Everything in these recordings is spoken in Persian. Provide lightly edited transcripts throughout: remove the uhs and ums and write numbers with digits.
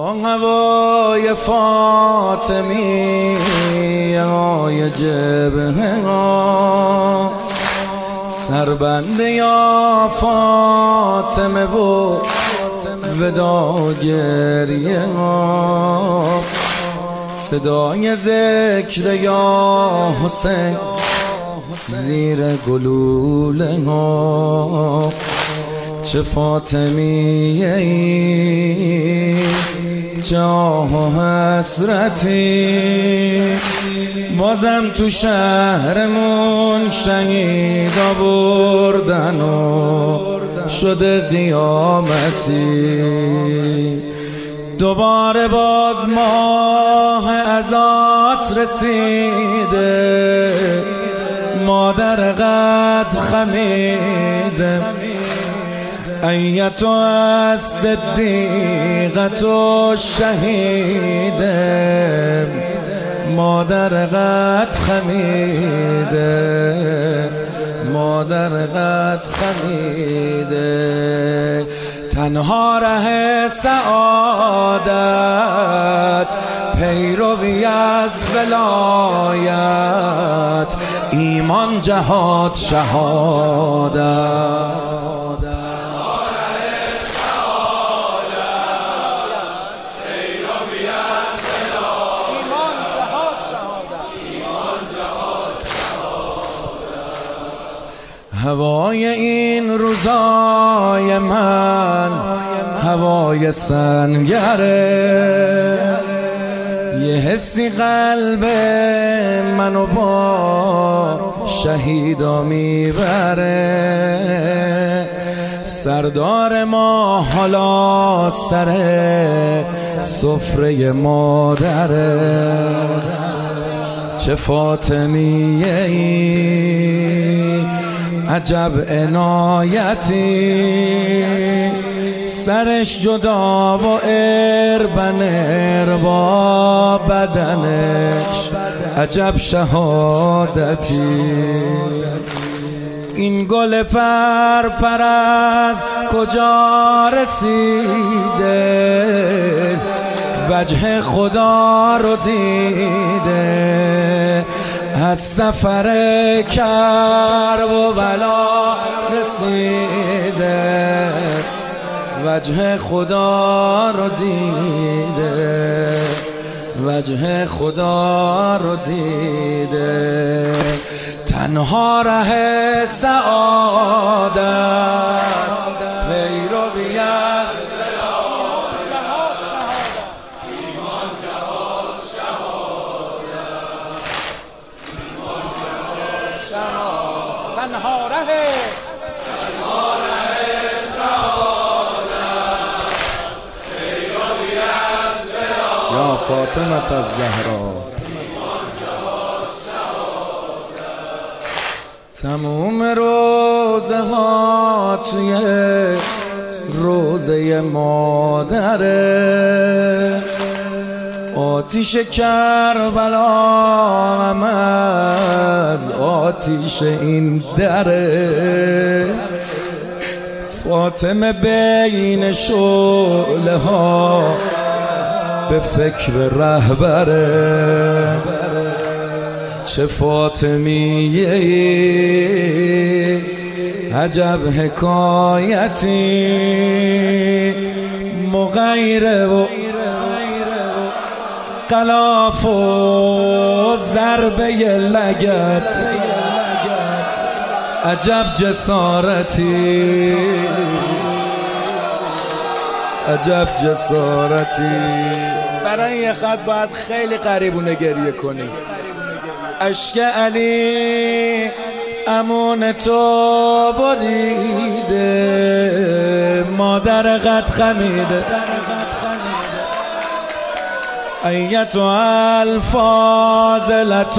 هوای فاطمی های جبهه ها، سربنده یا فاطمه و ودا گریه ها، صدای ذکر یا حسین زیر گلوله ها. چه فاطمیه ای جاه و حسرتی، بازم تو شهرمون شهیدا بردن و شده قیامتی. دوباره باز ماه عزات رسیده، مادر قد خمیده، ایتها الصدیقة الشهیده، مادر قد خمیده، مادر قد خمیده. تنها ره سعادت پیروی از ولایت، ایمان جهاد شهادت. هوای این روزای من هوای سنگره، یه حسی قلب منو با شهیدا میبره. سردار ما حالا سر سفره مادره، چه فاطمیه ای عجب عنایتی، سرش جدا و اربن با بدنش عجب شهادتی. این گل پر از کجا رسیده، وجه خدا رو دیده، از سفر کرب و بلا رسیده، وجه خدا رو دیده، وجه خدا رو دیده. تنها ره سعادت پیروی از تنها ره سعادت پیروی از یا فاطمه الزهرا. تموم روزه ها توی روزه مادره، آتیش کربلا هم از آتیش این دره. فاطمه بین شعله ها به فکر رهبره، چه فاطمیه ای عجب حکایتی، مغیره و غلاف و ضربه لگد عجب جسارتی، عجب جسارتی. برای یه خط باید خیلی قریبونه گریه کنی. عشق علی امون تو بریده، مادر قد خمیده، ایتها الفاضلة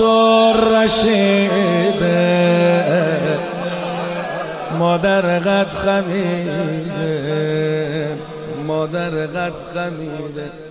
الرشیده، مادر قد خمیده، مادر قد خمیده.